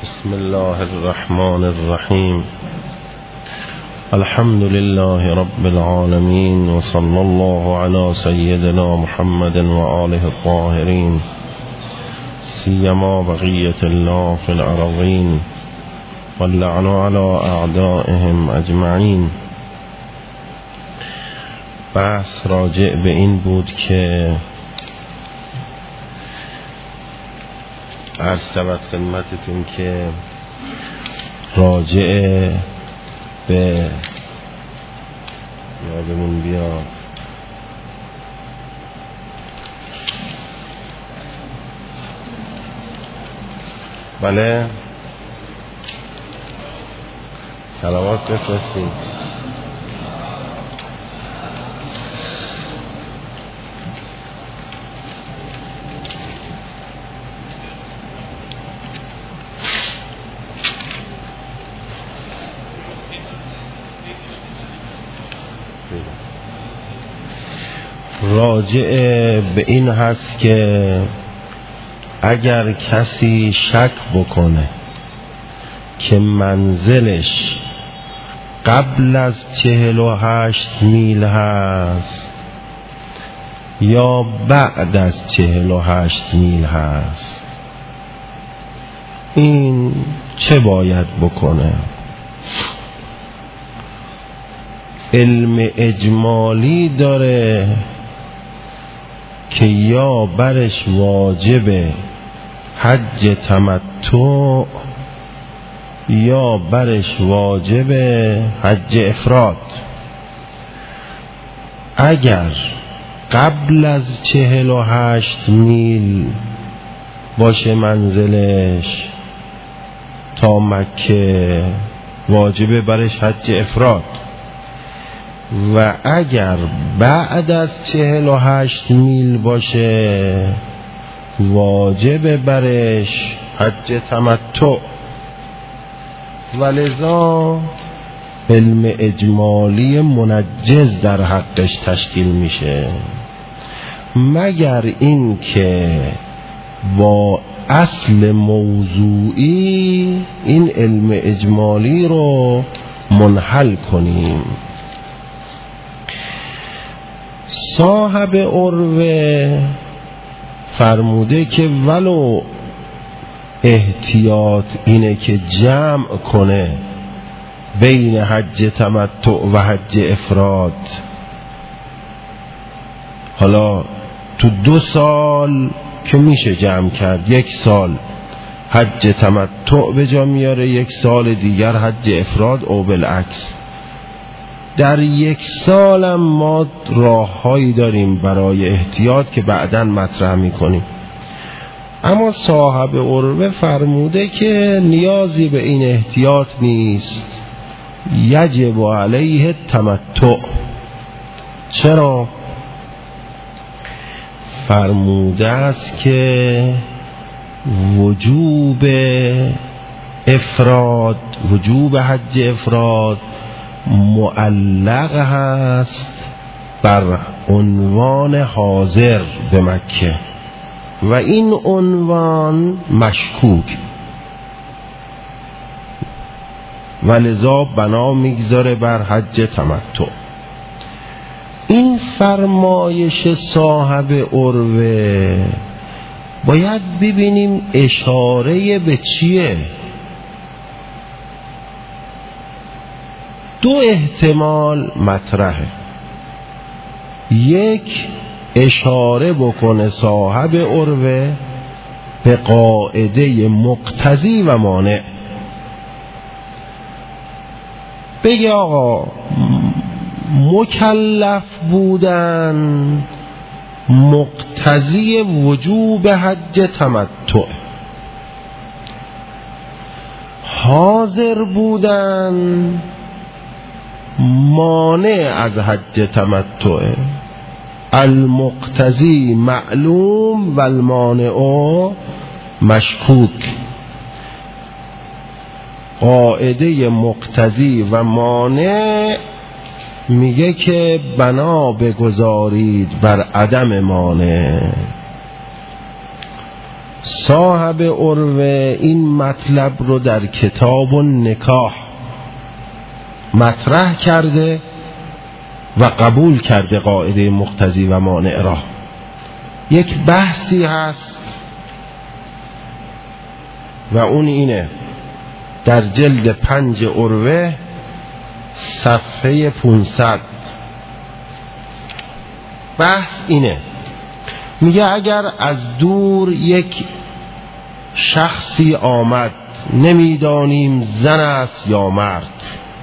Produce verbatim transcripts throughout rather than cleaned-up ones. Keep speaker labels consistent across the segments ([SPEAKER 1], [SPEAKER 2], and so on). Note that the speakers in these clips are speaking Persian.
[SPEAKER 1] بسم الله الرحمن الرحیم. الحمد لله رب العالمين وصلى الله على سيدنا محمد وآله الطاهرين سيما بقية الله في الأرضين واللعن على أعدائهم أجمعين. بحث راجع به این بود که عرض شود خدمتتون که راجع به یادمون بیاد بله صلوات بفرستید. راجع به این هست که اگر کسی شک بکنه که منزلش قبل از چهل و هشت میل هست یا بعد از چهل و هشت میل هست، این چه باید بکنه؟ علم اجمالی داره که یا برش واجب حج تمتع یا برش واجب حج افراد. اگر قبل از چهل و هشت میل باشه منزلش تا مکه، واجب برش حج افراد، و اگر بعد از چهل و هشت میل باشه واجب برش حج تمتع. ولذا علم اجمالی منجز در حقش تشکیل میشه، مگر این که با اصل موضوعی این علم اجمالی رو منحل کنیم. صاحب عروه فرموده که ولو احتیاط اینه که جمع کنه بین حج تمتع و حج افراد، حالا تو دو سال که میشه جمع کرد، یک سال حج تمتع به جا میاره، یک سال دیگر حج افراد او بالعکس. در یک سالم ما راههایی داریم برای احتیاط که بعداً مطرح میکنیم. اما صاحب عروه فرموده که نیازی به این احتیاط نیست، یجب علیه تمتع. چرا؟ فرموده است که وجوب افراد، وجوب حج افراد معلق هست بر عنوان حاضر به مکه و این عنوان مشکوک، ولذا بنا میگذاره بر حج تمتع. این فرمایش صاحب عروه باید ببینیم اشاره به چیه. دو احتمال مطرحه. یک، اشاره بکنه صاحب عروه به قاعده مقتضی و مانع، بگه آقا مکلف بودن مقتضی وجوب حج تمتع، حاضر بودن مانع از حج تمتع. المقتضی معلوم و المانع مشکوک. قاعده مقتضی و مانع میگه که بنا بگذارید بر عدم مانع. صاحب عروه این مطلب رو در کتاب النکاح مطرح کرده و قبول کرده قاعده مقتضی و مانع را. یک بحثی هست و اون اینه، در جلد پنج عروه صفحه پانصد. بحث اینه، میگه اگر از دور یک شخصی آمد، نمیدانیم زن است یا مرد،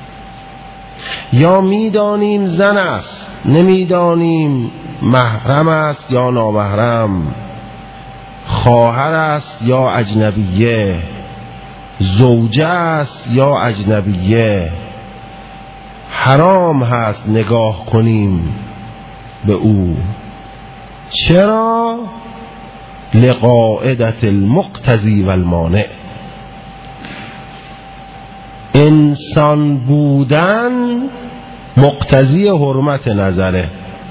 [SPEAKER 1] یا میدانیم زن است نمیدانیم محرم است یا نامحرم، خواهر است یا اجنبیه، زوجه است یا اجنبیه، حرام هست نگاه کنیم به او. چرا؟ لقاعدة المقتضی و المانع. انسان بودن مقتضی حرمت نظره،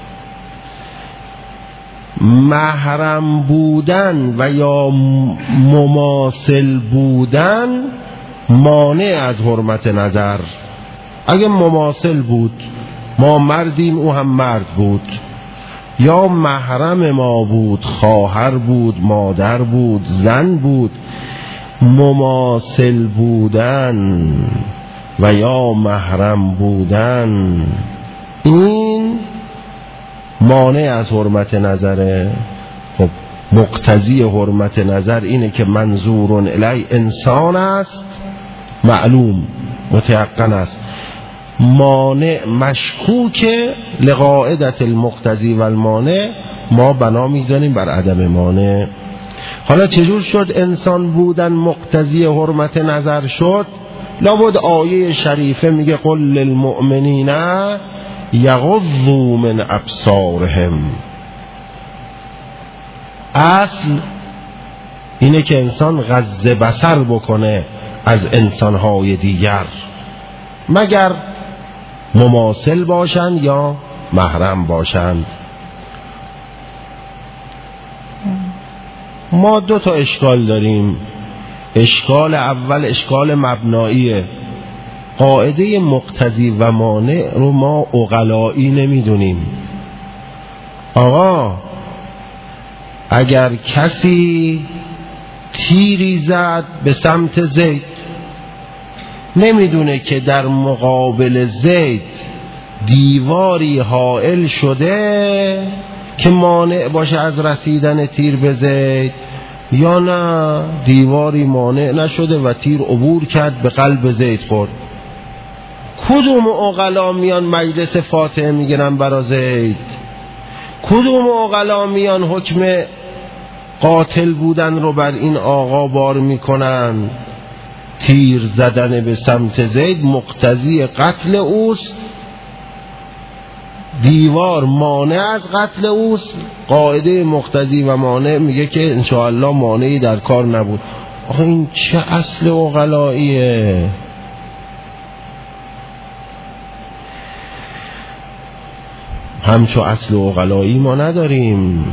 [SPEAKER 1] محرم بودن و یا مماثل بودن مانع از حرمت نظر. اگه مماثل بود، ما مردیم او هم مرد بود، یا محرم ما بود، خواهر بود، مادر بود، زن بود، مماثل بودن و یا محرم بودن این مانع از حرمت نظره. خب مقتضی حرمت نظر اینه که منظور الی انسان است، معلوم متیقن است، مانع مشکوک لقاعدة المقتضی و المانع ما بنا میذاریم بر عدم مانع. حالا چجور شد انسان بودن مقتضی حرمت نظر شد؟ لابد آیه شریفه میگه قل للمؤمنین یغضوا من ابصارهم. اصل اینه که انسان غض بصر بکنه از انسانهای دیگر، مگر مماثل باشند یا محرم باشند. ما دو تا اشکال داریم. اشکال اول اشکال مبناییه، قاعده مقتضی و مانع رو ما عقلایی نمیدونیم. آقا اگر کسی تیری زد به سمت زید، نمیدونه که در مقابل زید دیواری حائل شده که مانع باشه از رسیدن تیر به زید، یا نه دیواری مانع نشده و تیر عبور کرد به قلب زید خورد. کدوم عقلا میان مجلس فاتحه میگیرن برا زید؟ کدوم عقلا میان حکم قاتل بودن رو بر این آقا بار میکنن؟ تیر زدن به سمت زید مقتضی قتل اوست، دیوار مانع از قتل اوست. قاعده مقتضی و مانع میگه که انشاءالله مانعی در کار نبود. آخه این چه اصل عقلاییه؟ همچو اصل عقلایی ما نداریم.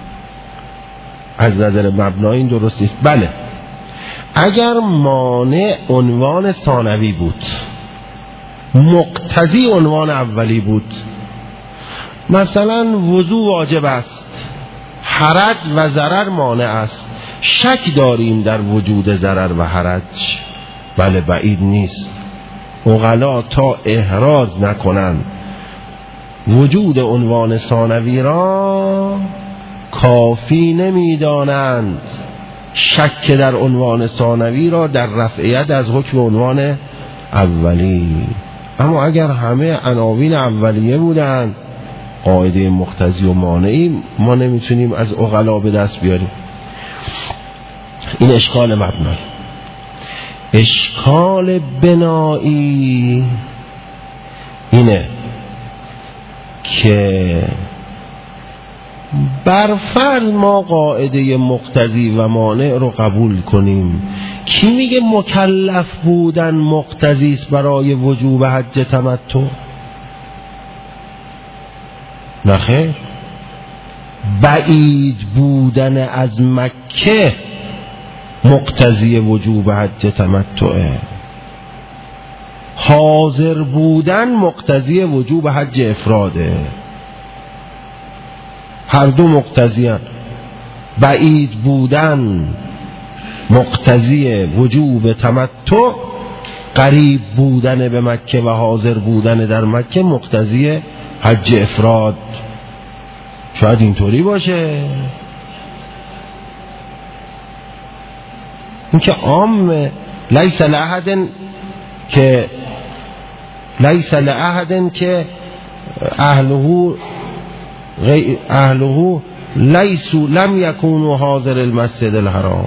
[SPEAKER 1] از نظر مبنایی این درست نیست. بله اگر مانع عنوان ثانوی بود، مقتضی عنوان اولی بود، مثلا وضو واجب است، حرج و ضرر مانع است، شک داریم در وجود ضرر و حرج، بله بعید نیست عقلا تا احراز نکنن وجود عنوان ثانوی را کافی نمیدانند شک در عنوان ثانوی را در رفعیت از حکم عنوان اولی. اما اگر همه عناوین اولیه بودند، قاعده مقتضی و مانعی ما نمیتونیم از عقلا به دست بیاریم. این اشکال مبنایی. اشکال بنایی اینه که بر فرض ما قاعده مقتضی و مانع رو قبول کنیم، کی میگه مکلف بودن مقتضی است برای وجوب حج تمتع؟ نخیر، بعید بودن از مکه مقتضی وجوب حج تمتعه، حاضر بودن مقتضی وجوب حج افراده. هر دو مقتضی هستند. بعید بودن مقتضی وجوب تمتع، قریب بودن به مکه و حاضر بودن در مکه مقتضی حج افراد. شاید اینطوری باشه، اینکه عام لیس لأحد که لیس لأحد که اهله اهله لیسو لم یکونوا حاضر المسجد الحرام.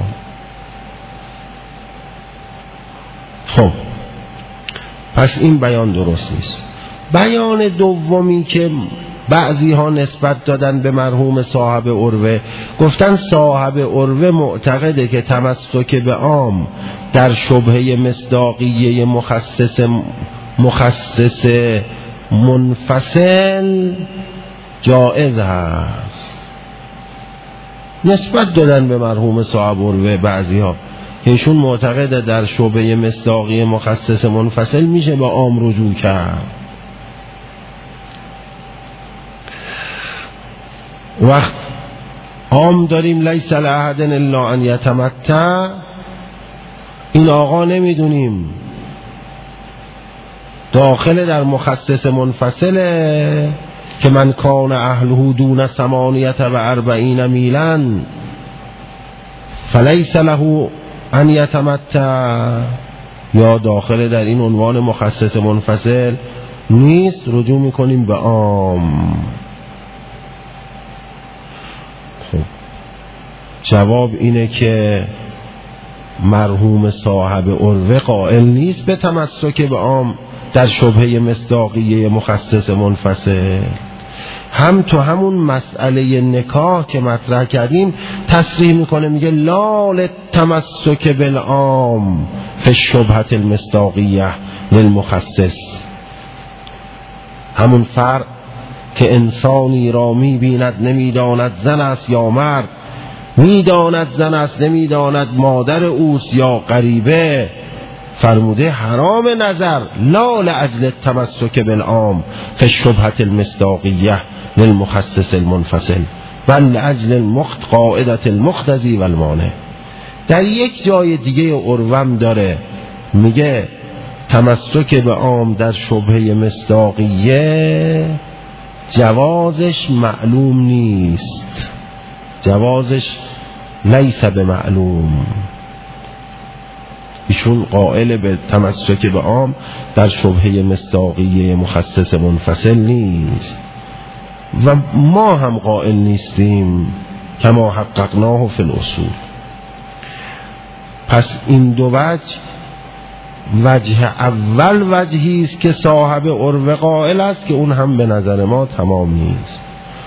[SPEAKER 1] خب پس این بیان درست نیست. بیان دومی که بعضی ها نسبت دادن به مرحوم صاحب عروه، گفتن صاحب عروه معتقده که تمسک به عام در شبهه مصداقیه مخصص مخصص منفصل جائز هست. نسبت دادن به مرحوم صاحب عروه بعضی ها که ایشون معتقده در شبهه مصداقیه مخصص منفصل میشه به عام رجوع کرد. وقت عام داریم لیس لأحد الا ان یتمتع، این آقا نمیدونیم داخل در مخصص منفصله که من کان اهله دون ثمانیت و اربعین میلن فلیس له ان یتمتع، یا داخل در این عنوان مخصص منفصل نیست، رجوع میکنیم به عام. خب جواب اینه که مرحوم صاحب عروه قائل نیست به تمسک به عام در شبهه مصداقیه مخصص منفصل. هم تو همون مسئله نکاح که مطرح کردیم تصریح میکنه، میگه لا للتمسک بالعام فی الشبهة المصداقیه للمخصص. همون فرق که انسانی را میبیند نمیداند زن است یا مرد، میداند زن است نمیداند مادر اوست یا غریبه، فرموده حرام نظر لا لاجل التمسک بالعام فی الشبهة المصداقیه للمخصص المنفصل بل لاجل المخت قاعدة المقتضی و المانع. در یک جای دیگه عروم داره میگه تمسک به عام در شبهه مصداقیه جوازش معلوم نیست، جوازش لیس به معلوم. ایشون قائل به تمسک به عام در شبهه مصداقیه مخصص منفصل نیست و ما هم قائل نیستیم کما حققناه فی الاصول. پس این دو وجه، وجه اول وجهی است که صاحب عروه قائل است که اون هم به نظر ما تمام نیست.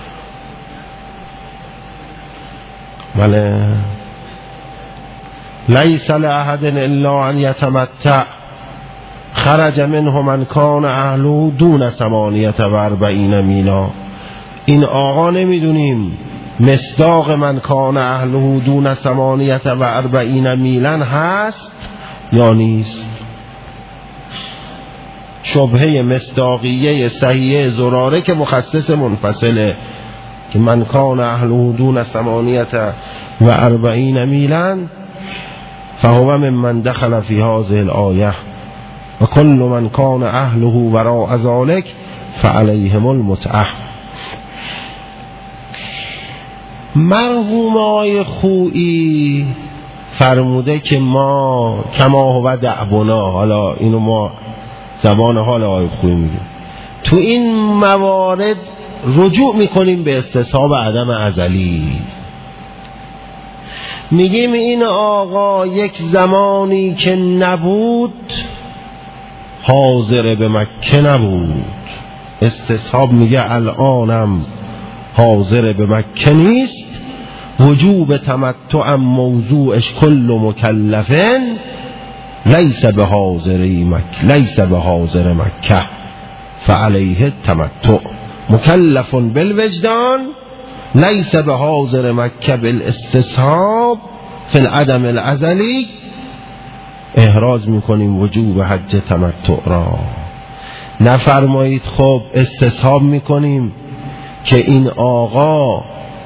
[SPEAKER 1] بله لیس لأحد الا ان یتمتع خرج منه من کان اهله دون ثمانیت و اربعین میلا. این آقا نمیدونیم مصداق من کان اهله دون ثمانیت و اربعین میلن هست یا نیست. شبهه مصداقیه صحیحه زراره که مخصص منفصله که من کان اهله دون ثمانیت و اربعین میلن فهو ممن دخل فی هذه الآیه و کل من کان اهله وراء ذلك فعلیهم المتعه. مرحوم آقای خویی فرموده که ما کما هو دعبنا، حالا اینو ما زبان حال آقای خویی میگیم، تو این موارد رجوع میکنیم به استصحاب عدم ازلی. میگیم این آقا یک زمانی که نبود حاضر به مکه نبود، استصحاب میگه الانم حاضر به مکه نیست، وجوب تمتع موضوعش کل مکلفن لیس به حاضر مکه لیس به حاضر مکه فعلیه تمتع مکلف بالوجدان لیس به حاضر مکه بالاستصحاب فی العدم الازلی احراز میکنیم وجوب حج تمتع را. نفرمایید خب استصحاب میکنیم که این آقا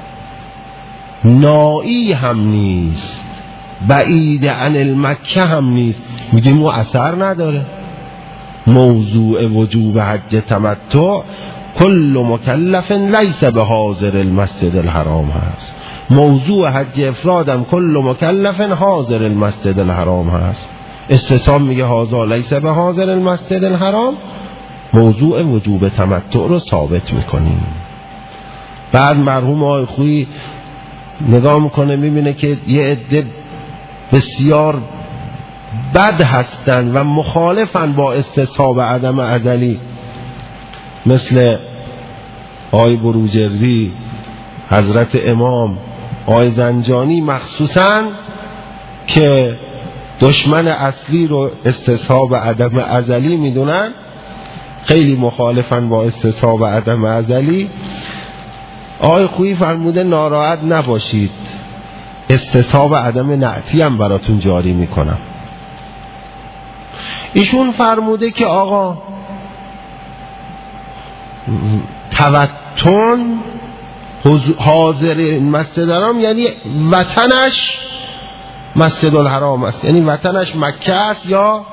[SPEAKER 1] نائی هم نیست، بعید عن المکه هم نیست، میگیم او اثر نداره. موضوع وجوب حج تمتع کل مکلف لیس به حاضر المسجد الحرام هست. موضوع حج افرادم کل مکلف حاضر المسجد الحرام هست. استصحاب میگه حاضر لیس به حاضر المسجد الحرام، موضوع وجوب تمتع رو ثابت میکنیم. بعد مرحوم آقای خویی نگاه میکنه میبینه که یه عده بسیار بد هستن و مخالفن با استصحاب عدم ازلی، مثل آقای بروجردی، حضرت امام، آقای زنجانی مخصوصا، که دشمن اصلی رو استصحاب عدم ازلی میدونن، خیلی مخالفن با استصحاب عدم ازلی. آقای خویی فرموده ناراحت نباشید، استصحاب عدم نعتی هم براتون جاری میکنم. ایشون فرموده که آقا توتن حاضر مسجد الحرام یعنی وطنش مسجد الحرام است، یعنی وطنش مکه است یا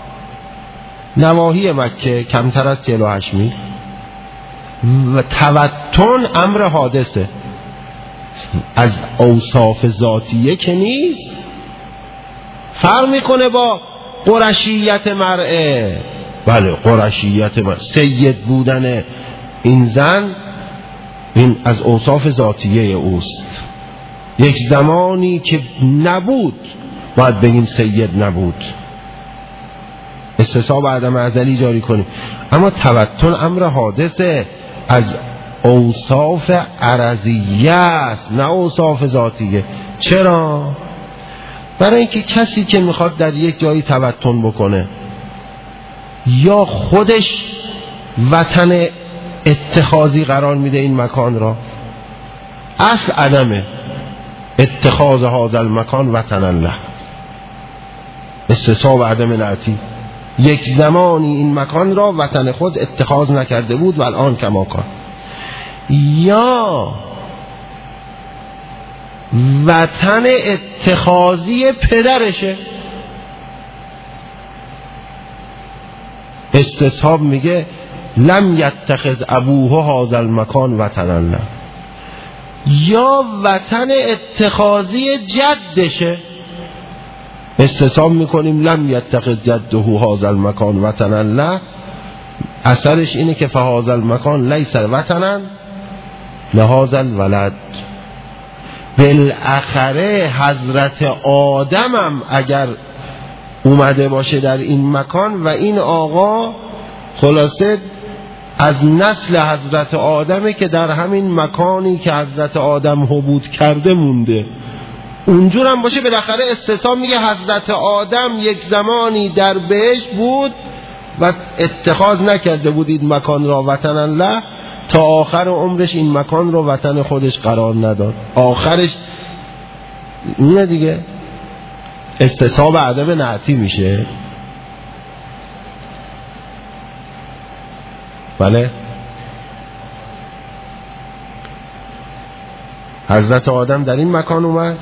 [SPEAKER 1] نواحی مکه کمتر از چهل و هشت میل. و توتن امر حادثه، از اوصاف ذاتیه که نیست. فرق میکنه با قرشیت مرئه. بله قرشیت مرئه، سید بودن این زن این از اوصاف ذاتیه اوست. یک زمانی که نبود باید بگیم سید نبود، استصحاب عدم ازلی جاری کنیم. اما توتن امر حادثه، از اوصاف عرضیه است نه اوصاف ذاتیه. چرا؟ برای اینکه کسی که میخواد در یک جایی توتن بکنه یا خودش وطن اتخاذی قرار میده این مکان را، اصل عدمه اتخاذ هذا المکان وطن الله، استصحاب عدم نعتی. یک زمانی این مکان را وطن خود اتخاذ نکرده بود و الان کما کان. یا وطن اتخاذی پدرشه، استصحاب میگه لم یتخذ ابوه هذا المکان وطن الله. یا وطن اتخاذی جدشه، استصحاب میکنیم لم یتخذ جده هذا المکان وطن الله. اثرش اینه که فهذا المکان لیس وطنا لهذا الولد. بالاخره حضرت آدمم اگر اومده باشه در این مکان و این آقا خلاصه از نسل حضرت آدمه که در همین مکانی که حضرت آدم حبود کرده مونده، اونجور هم باشه، بالاخره استصحاب میگه حضرت آدم یک زمانی در بهشت بود و اتخاذ نکرده بود این مکان را وطن الله، تا آخر عمرش این مکان رو وطن خودش قرار نداد. آخرش اینه دیگه، استصحاب عدم نعتی میشه. بله حضرت آدم در این مکان اومد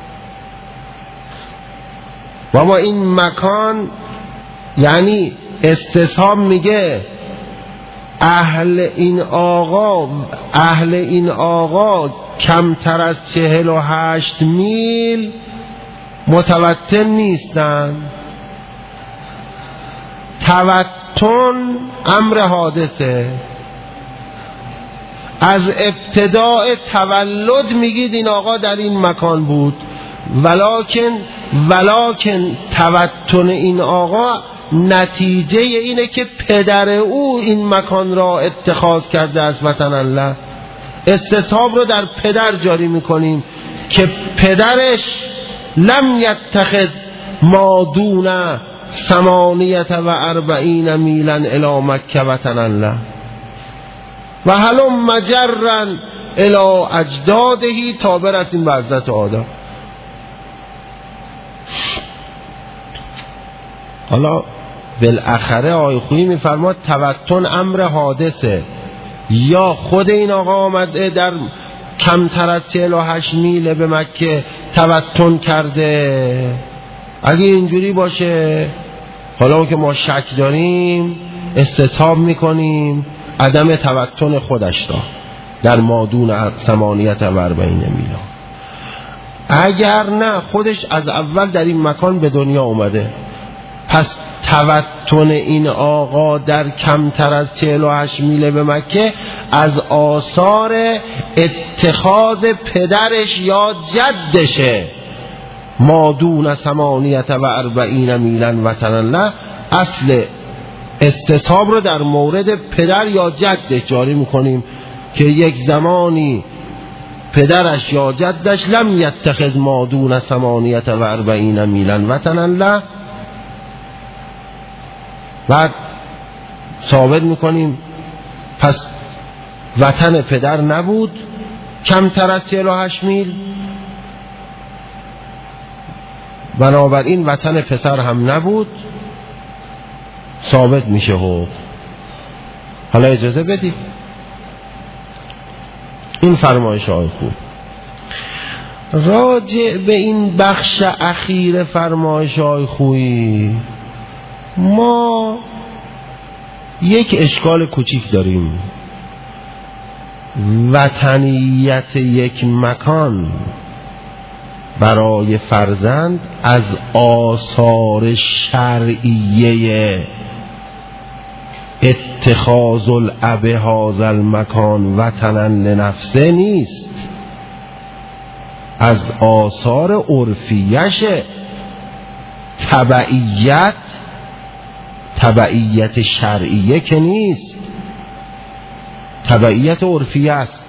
[SPEAKER 1] و ما این مکان، یعنی استصحاب میگه اهل این آقا اهل این آقا کمتر از چهل و هشت میل متوطن نیستن. توتن امر حادثه، از ابتداء تولد میگید این آقا در این مکان بود، ولکن ولکن توتن این آقا نتیجه اینه که پدر او این مکان را اتخاذ کرده از وطن الله. استصحاب رو در پدر جاری میکنیم که پدرش لم یتخذ ما دون ثمانیت و اربعین میلن الی مکه وطن الله و هلم مجرن الی اجدادهی، تا برسیم به حضرت آدم. حالا بالاخره آقای خویی میفرماد توتن امر حادثه، یا خود این آقا آمده در کمتر از چهل و هشت میل به مکه توتن کرده. اگه اینجوری باشه، حالا که ما شک داریم استصحاب میکنیم عدم توتن خودش را در مادون ثمانیت و اربعین میلا. اگر نه خودش از اول در این مکان به دنیا اومده، پس توتن این آقا در کمتر از چهل و هشت میل به مکه از آثار اتخاذ پدرش یا جدشه. مادون ثمانیت و اربعین میلن وطنا له، اصل استصحاب رو در مورد پدر یا جدش جاری میکنیم که یک زمانی پدرش یا جدش لم یتخذ مادون ثمانیت و اربعین میلن وطنا له. بعد ثابت میکنیم پس وطن پدر نبود کمتر از چهل و هشت میل، بنابراین وطن پسر هم نبود، ثابت میشه. حکم حالا اجازه بدید این فرمایش های خوب راجع به این بخش اخیر فرمایش های خویی ما یک اشکال کوچیک داریم. وطنیت یک مکان برای فرزند از آثار شرعیه اتخاذ الاب هذا المکان وطنا لنفسه نیست، از آثار عرفیشه. تبعیت تبعیت شرعیه که نیست، تبعیت عرفیه است.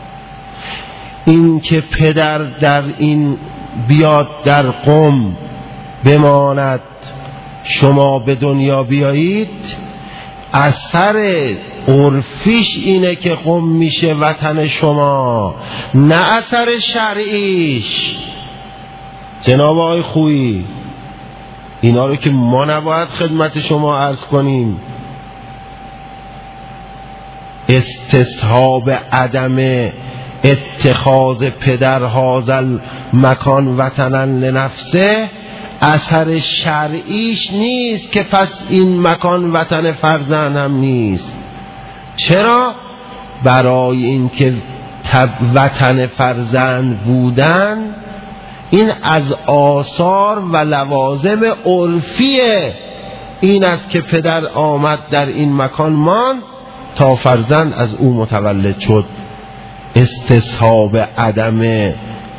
[SPEAKER 1] این که پدر در این بیاد در قم بماند شما به دنیا بیایید، اثر عرفیش اینه که قم میشه وطن شما، نه اثر شرعیش. جناب آقای خویی اینا رو که ما نباید خدمت شما عرض کنیم. استصحاب عدم اتخاذ پدر هذا مکان وطنا لنفسه اثر شرعیش نیست که پس این مکان وطن فرزند هم نیست. چرا؟ برای اینکه وطن فرزند بودن این از آثار و لوازم عرفیه. این است که پدر آمد در این مکان ماند تا فرزند از او متولد شد. استصحاب عدم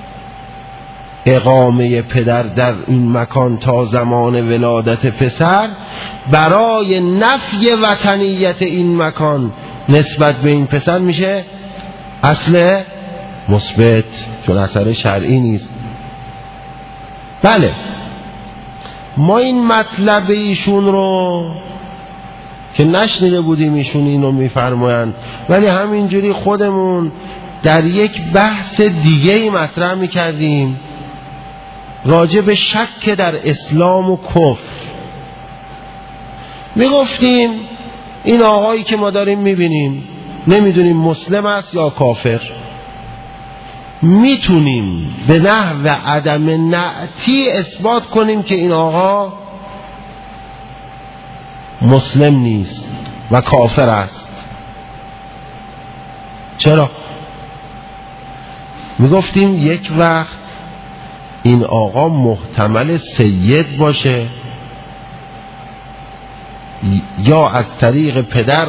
[SPEAKER 1] اقامه پدر در این مکان تا زمان ولادت پسر برای نفی وطنیت این مکان نسبت به این پسر میشه اصل مثبت، چون اثر شرعی نیست. بله ما این مطلب ایشون رو که نشنیده بودیم ایشون اینو میفرمایند، ولی همینجوری خودمون در یک بحث دیگه ای مطرح میکردیم راجع به شک در اسلام و کفر. میگفتیم این آقایی که ما داریم میبینیم نمیدونیم مسلم است یا کافر، میتونیم به نحو عدم نعتی اثبات کنیم که این آقا مسلم نیست و کافر است. چرا؟ میگفتیم یک وقت این آقا محتمل سید باشه، یا از طریق پدر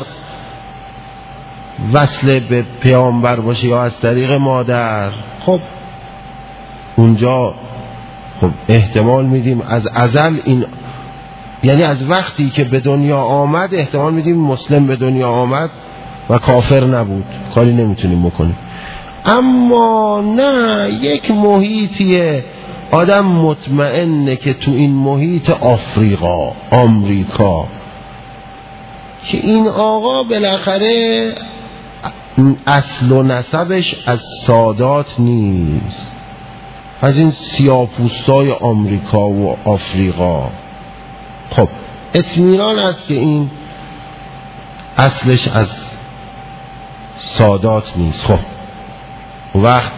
[SPEAKER 1] وصل به پیامبر باشه، یا از طریق مادر. خب اونجا خب احتمال میدیم از ازل این، یعنی از وقتی که به دنیا آمد احتمال میدیم مسلم به دنیا آمد و کافر نبود، کاری نمیتونیم بکنیم. اما نه، یک محیطیه آدم مطمئنه که تو این محیط آفریقا، آمریکا، که این آقا بالاخره اصل و نسبش از سادات نیست، از این سیاه‌پوستای آمریکا و آفریقا. خب اطمینان است که این اصلش از سادات نیست. خب وقت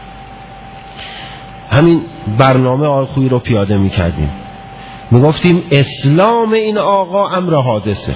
[SPEAKER 1] همین برنامه آقای خویی رو پیاده می کردیم، می گفتیم اسلام این آقا امر حادثه.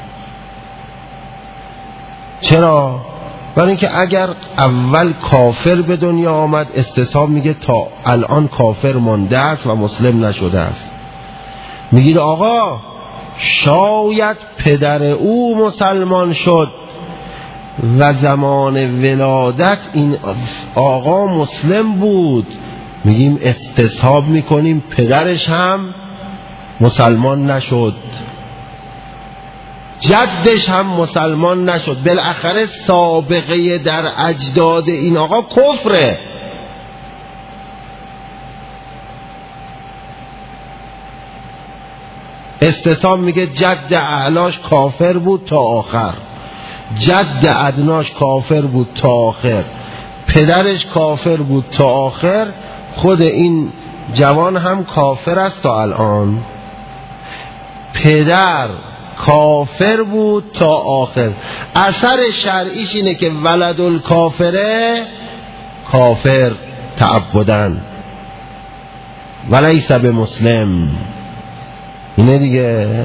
[SPEAKER 1] چرا؟ برای اینکه اگر اول کافر به دنیا آمد، استصحاب میگه تا الان کافر مانده است و مسلم نشده است. میگید آقا شاید پدر او مسلمان شد و زمان ولادت این آقا مسلم بود، میگیم استصحاب میکنیم پدرش هم مسلمان نشد، جدش هم مسلمان نشد، بالاخره سابقه در اجداد این آقا کفره. استصحاب میگه جد اعلاش کافر بود تا آخر، جد ادناش کافر بود تا آخر، پدرش کافر بود تا آخر، خود این جوان هم کافر است تا الان. پدر کافر بود تا آخر. اثر شرعیش اینه که ولد الکافره کافر تعبدن ولیس به مسلم، اینه دیگه.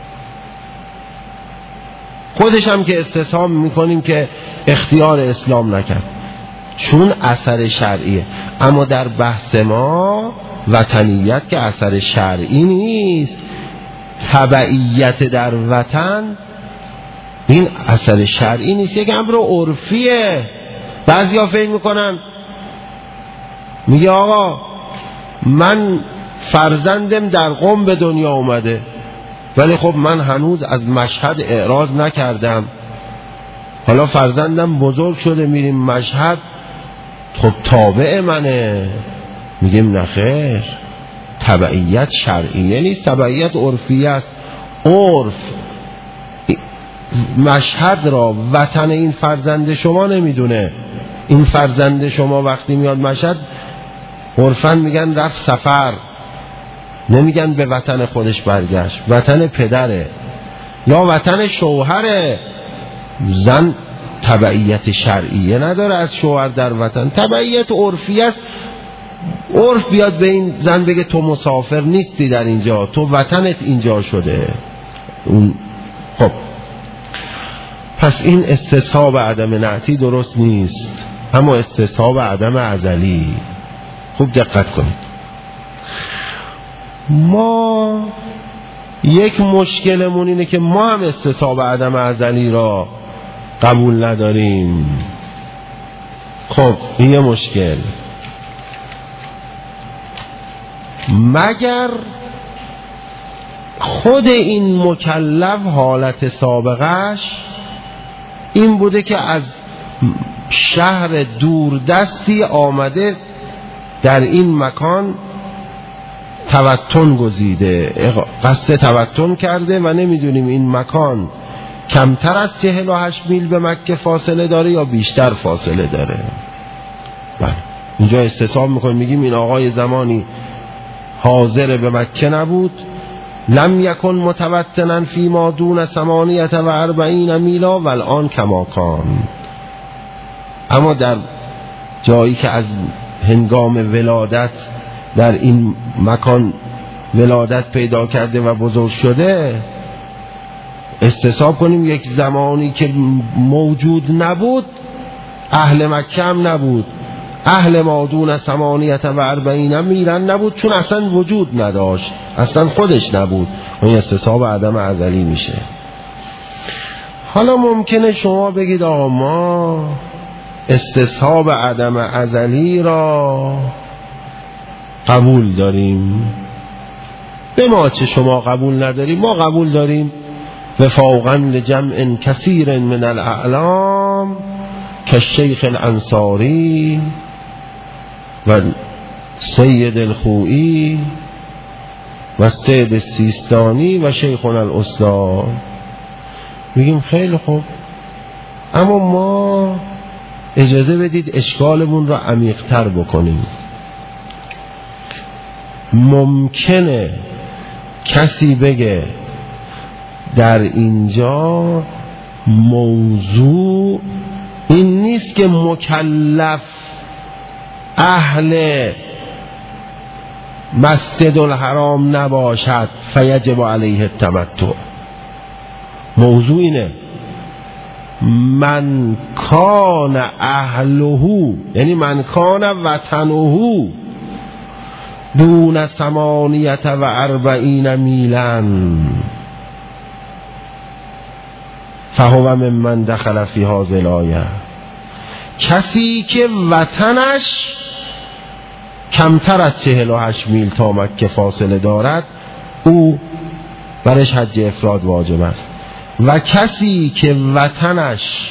[SPEAKER 1] خودش هم که استصحاب میکنیم که اختیار اسلام نکرد چون اثر شرعیه. اما در بحث ما وطنیت که اثر شرعی نیست، تبعیت در وطن این اثر شرعی نیست، یک امر عرفیه. بعضی ها فکر میکنن میگه آقا من فرزندم در قم به دنیا اومده ولی خب من هنوز از مشهد اعراض نکردم، حالا فرزندم بزرگ شده میریم مشهد، خب تابع منه. میگیم نخیر، تبعیت شرعیه نیست، تبعیت عرفیه است. عرف مشهد را وطن این فرزند شما نمیدونه. این فرزند شما وقتی میاد مشهد عرفاً میگن رفت سفر، نمیگن به وطن خودش برگشت، وطن پدره یا وطن شوهره. زن تبعیت شرعیه نداره از شوهر در وطن، تبعیت عرفی است. عرف بیاد به این زن بگه تو مسافر نیستی در اینجا، تو وطنت اینجا شده. اون خب پس این استصحاب عدم نعتی درست نیست، اما استصحاب عدم ازلی. خوب دقت کنید. ما یک مشکلمون اینه که ما هم استصحاب عدم ازلی را قبول نداریم. خب این یه مشکل. مگر خود این مکلف حالت سابقش این بوده که از شهر دوردستی آمده در این مکان توطن گزیده، قصد توطن کرده و نمیدونیم این مکان کمتر از چهل و هشت میل به مکه فاصله داره یا بیشتر فاصله داره. بله اینجا استصحاب میکنیم، میگیم این آقای زمانی حاضر به مکه نبود، لم یکن متوطنا فی ما دون ثمانیت و اربعین میلا و الان کماکان. اما در جایی که از هنگام ولادت در این مکان ولادت پیدا کرده و بزرگ شده، استصحاب کنیم یک زمانی که موجود نبود، اهل مکه هم نبود، اهل مادون ثمانیت و اربعین میرن نبود، چون اصلا وجود نداشت، اصلا خودش نبود. اون استصحاب عدم ازلی میشه. حالا ممکنه شما بگید آقا ما استصحاب عدم ازلی را قبول داریم. به ما چه شما قبول نداریم؟ ما قبول داریم. وفاقا لجمع کثیر من الاعلام کالشیخ الانصاری و سید الخوئی و سید السیستانی و شیخنا الاستاد. میگیم خیلی خوب، اما ما اجازه بدید اشکالمون را عمیق‌تر بکنیم. ممکنه کسی بگه در اینجا موضوع این نیست که مکلف اهل مسجد الحرام نباشد فیجب علیه التمتع. موضوع اینه من کان اهله، یعنی من کان وطنه دون ثمانیت و اربعین میلن فهو ممن دخل فی هذه الآیه. کسی که وطنش کمتر از چهل و هشت میل تا مکه فاصله دارد او برش حج افراد واجب است، و کسی که وطنش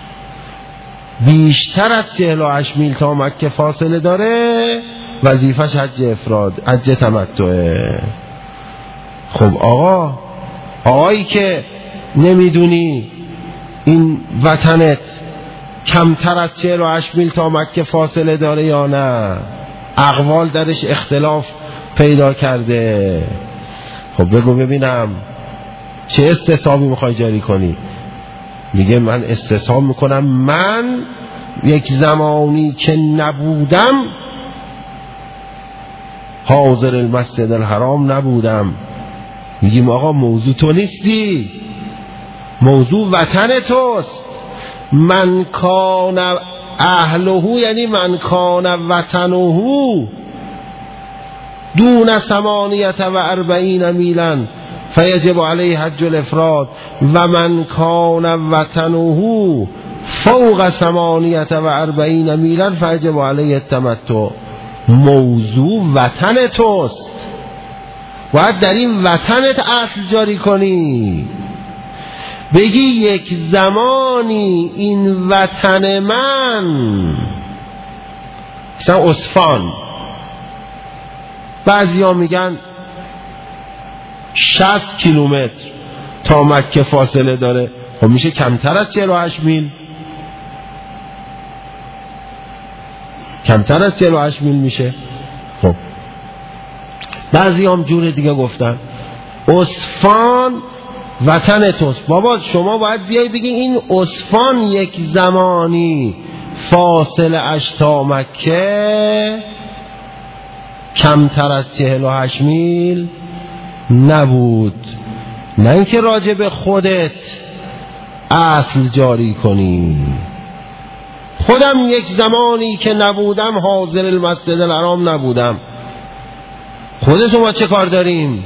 [SPEAKER 1] بیشتر از چهل و هشت میل تا مکه فاصله داره وظیفش حج افراد، حج تمتعه. خب آقا، آقایی که نمیدونی این وطنت کمتر از چهل و هشت میل تا مکه فاصله داره یا نه، اقوال درش اختلاف پیدا کرده، خب بگو ببینم چه استصحابی میخوای جاری کنی؟ میگه من استصحاب میکنم من یک زمانی که نبودم حاضر المسجد الحرام نبودم. میگیم آقا موضوع تو نیستی، موضوع وطن توست. من کان اهله یعنی من کان وطنه دون ثمانیت و اربعین میلن فیجب علیه حج الافراد و من کان وطنه فوق ثمانیت و اربعین میلن فیجب علیه التمتع. موضوع وطن توست، باید در این وطنت اصل جاری کنی. بگی یک زمانی این وطن من مثلا اصفهان، بعضی ها میگن شصت کیلومتر تا مکه فاصله داره، خب میشه کمتر از چهل و هشت میل، کمتر از چهل و هشت میل میشه. خب بعضی هم جور دیگه گفتن اصفهان وطن توست. بابا شما باید بیایی بگی این اصفهان یک زمانی فاصله اش تا مکه کمتر از چهل و هشت میل نبود، نه اینکه راجع به خودت اصل جاری کنی. خودم یک زمانی که نبودم حاضر المسجد الحرام نبودم، خودتون ما چه کار داریم؟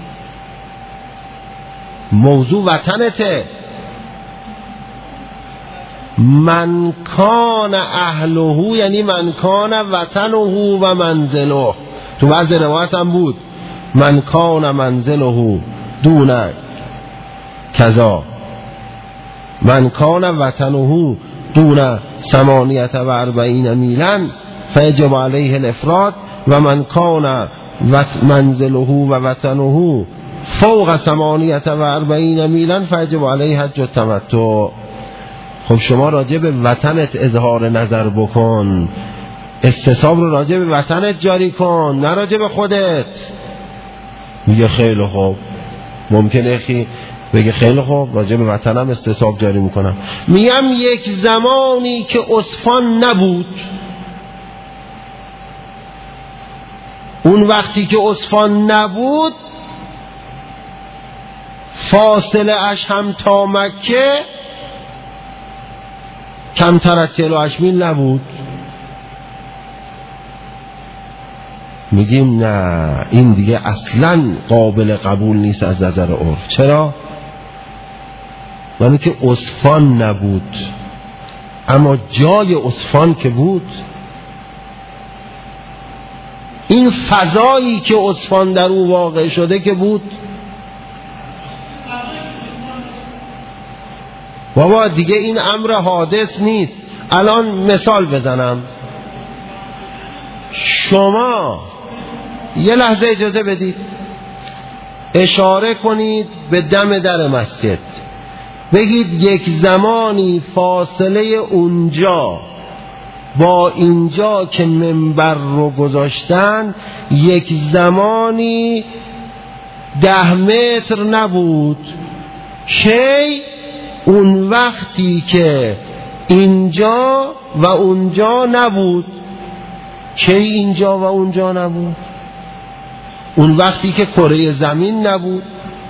[SPEAKER 1] موضوع وطنته. من کان اهله یعنی من کان وطنه و منزله. تو بعض روایت هم بود من کان منزله دون کذا، من کان وطنه دون ثمانیت و اربعین میلن فیجب علیه الافراد و من کان منزله و وطنه فوق ثمانیت و اربعین میلن فیجب علیه حج التمتع. خب شما راجع به وطنت اظهار نظر بکن، استصحاب رو راجع به وطنت جاری کن، نه راجع به خودت. میگه خیلی خوب، ممکنه خی بگه خیلی خوب راجع به وطنم استصحاب جاری میکنم. میگم یک زمانی که اصفهان نبود، اون وقتی که اصفهان نبود فاصله اش هم تا مکه کمتر از چهل و هشت میل نبود. میگیم نه، این دیگه اصلا قابل قبول نیست از نظر عرف. چرا؟ یعنی که اصفهان نبود، اما جای اصفهان که بود، این فضایی که اصفهان در او واقع شده که بود. بابا دیگه این امر حادث نیست. الان مثال بزنم، شما یه لحظه اجازه بدید اشاره کنید به دم در مسجد، بگید یک زمانی فاصله اونجا با اینجا که منبر رو گذاشتن یک زمانی ده متر نبود، کی؟ اون وقتی که اینجا و اونجا نبود. کی اینجا و اونجا نبود؟ اون وقتی که کره زمین نبود،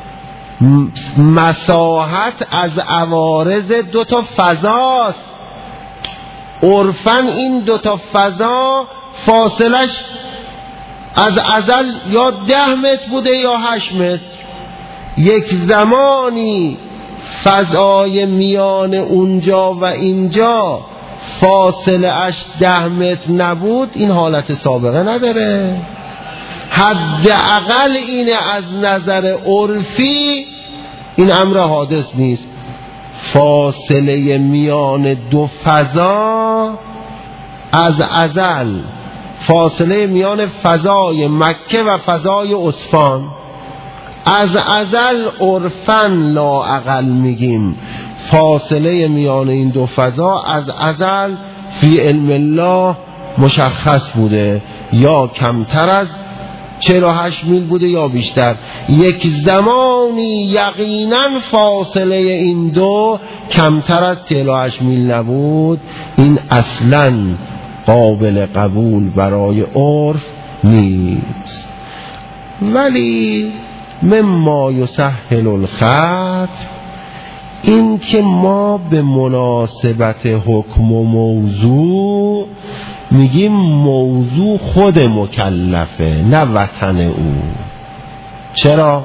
[SPEAKER 1] مساحت از عوارض دو تا فضاست. عرفاً این دو تا فضا فاصلش از ازل یا ده متر بوده یا هشت متر. یک زمانی فضای میان اونجا و اینجا فاصله اش ده متر نبود، این حالت سابقه نداره. حداقل اینه از نظر عرفی این امر حادث نیست. فاصله میان دو فضا از ازل، فاصله میان فضای مکه و فضای اصفهان از ازل عرفاً لااقل میگیم فاصله میان این دو فضا از ازل فی علم الله مشخص بوده، یا کمتر از چهل و هشت میل بوده یا بیشتر. یک زمانی یقیناً فاصله این دو کمتر از چهل و هشت میل نبود. این اصلاً قابل قبول برای عرف نیست. ولی مما یسهل الخط، این که ما به مناسبت حکم و موضوع میگیم موضوع خود مکلفه نه وطن او. چرا؟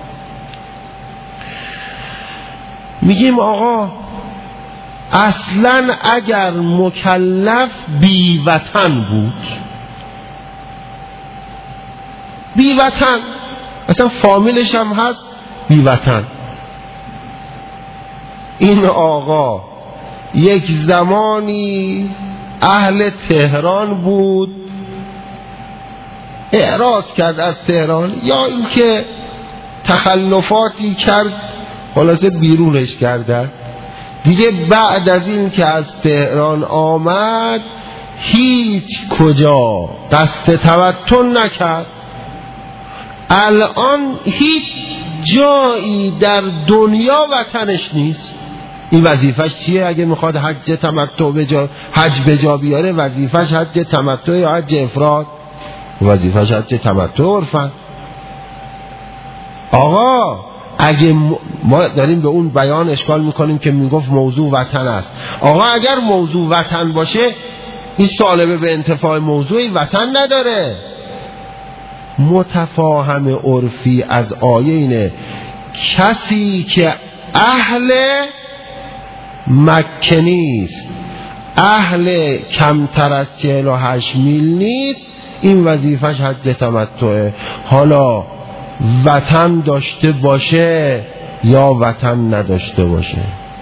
[SPEAKER 1] میگیم آقا اصلا اگر مکلف بی وطن بود، بی وطن اصلا فامیلش هم هست بی وطن، این آقا یک زمانی اهل تهران بود، اعراض کرد از تهران، یا اینکه تخلفاتی کرد خلاصه بیرونش کردن دیگه. بعد از این که از تهران آمد هیچ کجا قصد تمتع نکرد. الان هیچ جایی در دنیا وطنش نیست. این وظیفش چیه؟ اگه میخواد حج تمتع بجا حج بجا بیاره، وظیفش حج تمتع یا حج افراد؟ وظیفش حج تمتع عرفاً. آقا اگه ما داریم به اون بیان اشکال میکنیم که میگفت موضوع وطن است. آقا اگر موضوع وطن باشه این سالبه به انتفاع موضوعی وطن نداره. متفاهم عرفی از آیه اینه کسی که اهل مکه نیست، اهل کمتر از چهل و هشت میل نیست، این وظیفش حج تمتعه. حالا وطن داشته باشه یا وطن نداشته باشه.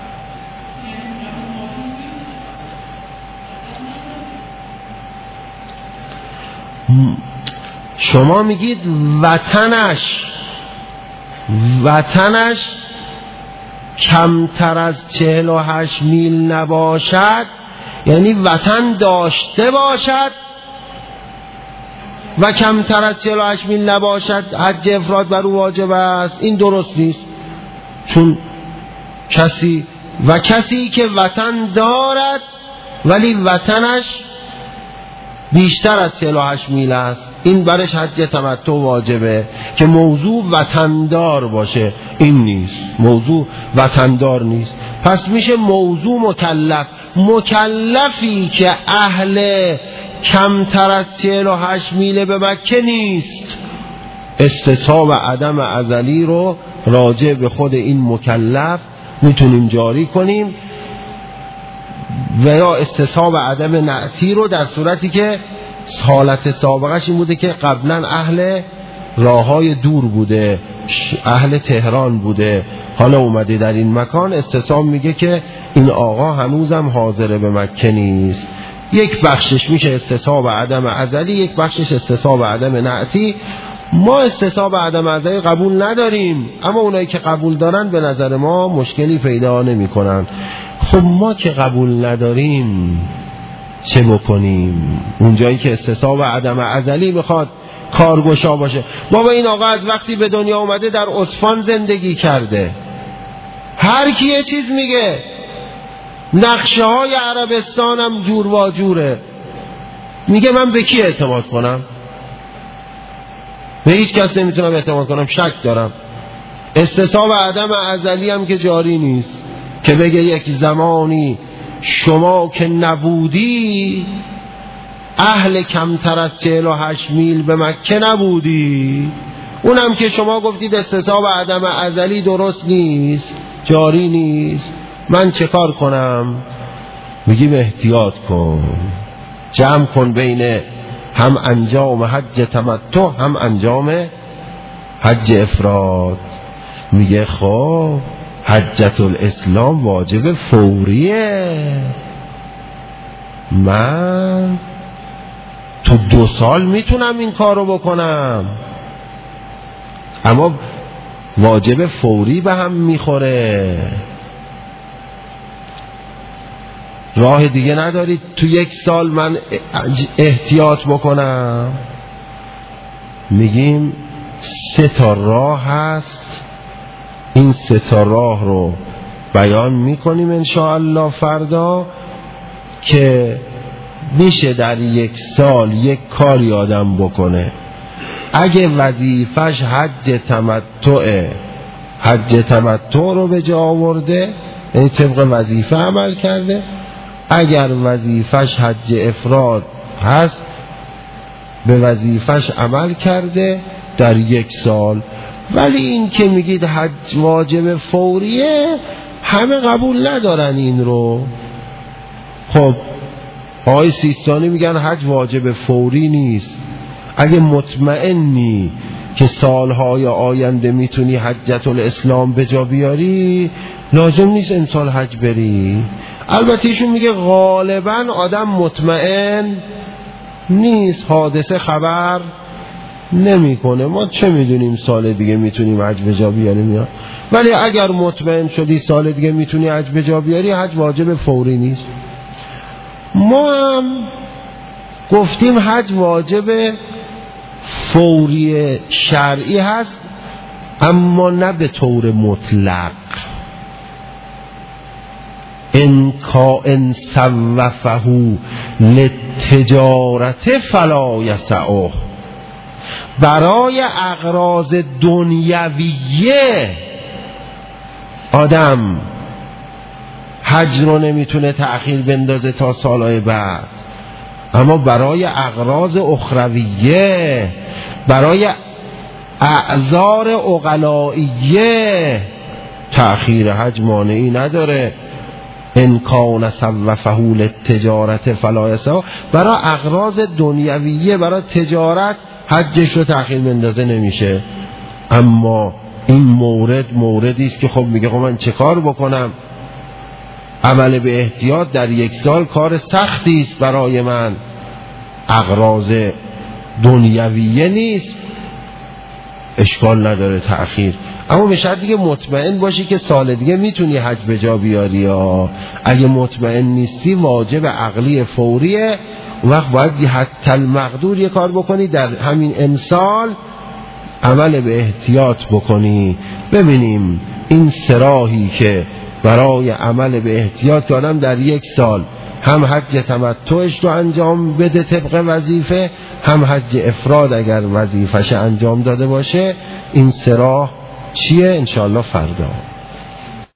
[SPEAKER 1] شما میگید وطنش وطنش کمتر از چهل و هشت میل نباشد، یعنی وطن داشته باشد و کمتر از چهل و هشت میل نباشد حج افراد بر او واجب است. این درست نیست، چون کسی و کسی که وطن دارد ولی وطنش بیشتر از چهل و هشت میل است، این برش حج تمتع واجبه که موضوع وطندار باشه. این نیست، موضوع وطندار نیست. پس میشه موضوع مکلف. مکلفی که اهل کمتر از چهل و هشت میل به مکه نیست، استصحاب عدم ازلی رو راجع به خود این مکلف میتونیم جاری کنیم، و یا استصحاب عدم نعتی رو در صورتی که حالت سابقش این بوده که قبلا اهل راههای دور بوده، اهل تهران بوده، حالا اومده در این مکان. استصحاب میگه که این آقا هنوزم حاضر به مکه نیست. یک بخشش میشه استصحاب عدم ازلی، یک بخشش استصحاب عدم نعتی. ما استصحاب عدم ازلی قبول نداریم، اما اونایی که قبول دارن به نظر ما مشکلی پیدا نمی کنن. خب ما که قبول نداریم چه بکنیم؟ اونجایی که استصحاب عدم ازلی میخواد کارگشا باشه. ما با این آقا از وقتی به دنیا اومده در اصفهان زندگی کرده، هر کی یه چیز میگه. نقشه های عربستانم جور و جوره. میگه من به کی اعتماد کنم؟ به هیچ کس نمیتونم اعتماد کنم، شک دارم. استصحاب عدم ازلی هم که جاری نیست که بگه یک زمانی شما که نبودی اهل کمتر از چهل و هشت میل به مکه نبودی، اونم که شما گفتید استصحاب عدم ازلی درست نیست، جاری نیست، من چه کار کنم؟ میگیم احتیاط کن، جمع کن بین هم انجام حج تمتع هم انجام حج افراد. میگه خب حجت الاسلام واجب فوریه، من تو دو سال میتونم این کارو بکنم، اما واجب فوری به هم میخوره. راه دیگه ندارید تو یک سال من احتیاط بکنم؟ میگیم سه تا راه هست، این سه تا راه رو بیان میکنیم انشاءالله فردا که میشه در یک سال یک کاری آدم بکنه. اگه وظیفش حج تمتع حج تمتع رو به جا آورده، یعنی طبق وظیفه عمل کرده. اگر وظیفش حج افراد هست، به وظیفش عمل کرده در یک سال. ولی این که میگید حج واجب فوریه، همه قبول ندارن این رو. خب آقای سیستانی میگن حج واجب فوری نیست. اگه مطمئنی که سالهای آینده میتونی حجت الاسلام به جا بیاری، لازم نیست امسال حج بری. البته ایشون میگه غالبا آدم مطمئن نیست، حادثه خبر نمیکنه، ما چه میدونیم سال دیگه میتونیم حج به جا بیاریم یا. ولی اگر مطمئن شدی سال دیگه میتونی حج به جا بیاری، حج واجب فوری نیست. ما هم گفتیم حج واجب فوری شرعی هست، اما نه به طور مطلق. ان کائن صوفه للتجارت فلا یسعه، برای اغراض دنیویه آدم حج رو نمیتونه تأخیر بندازه تا سالهای بعد، اما برای اغراض اخرویه، برای اعذار عقلائیه تأخیر حج مانعی نداره. ان کان صوفه للتجارت فلا یسعه، برای اغراض دنیویه، برای تجارت حجش رو تأخیر بندازه نمیشه. اما این مورد موردی است که خب میگه خب من چه کار بکنم؟ عمل به احتیاط در یک سال کار سختی است برای من، اغراض دنیویه نیست، اشکال نداره تأخیر. اما به شرط دیگه مطمئن باشی که سال دیگه میتونی حج به جا بیاری. یا اگه مطمئن نیستی واجب عقلی فوریه، وقت باید حتی المقدور یه کار بکنی، در همین امسال عمل به احتیاط بکنی. ببینیم این سراحی که برای عمل به احتیاط که آدم در یک سال هم حج تمتعش رو انجام بده طبق وظیفه، هم حج افراد اگر وظیفش انجام داده باشه، این سراح چیه؟ انشاءالله فردا.